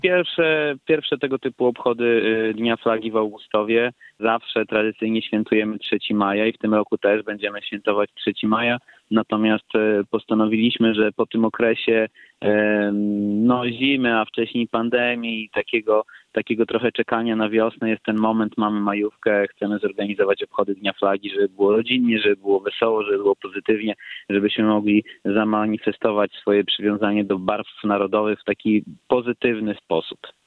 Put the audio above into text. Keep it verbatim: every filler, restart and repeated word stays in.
Pierwsze, pierwsze tego typu obchody Dnia Flagi w Augustowie. Zawsze tradycyjnie świętujemy trzeciego maja i w tym roku też będziemy świętować trzeciego maja. Natomiast postanowiliśmy, że po tym okresie no, zimy, a wcześniej pandemii, takiego, takiego trochę czekania na wiosnę jest ten moment, mamy majówkę, chcemy zorganizować obchody Dnia Flagi, żeby było rodzinnie, żeby było wesoło, żeby było pozytywnie, żebyśmy mogli zamanifestować swoje przywiązanie do barw narodowych w taki pozytywny sposób.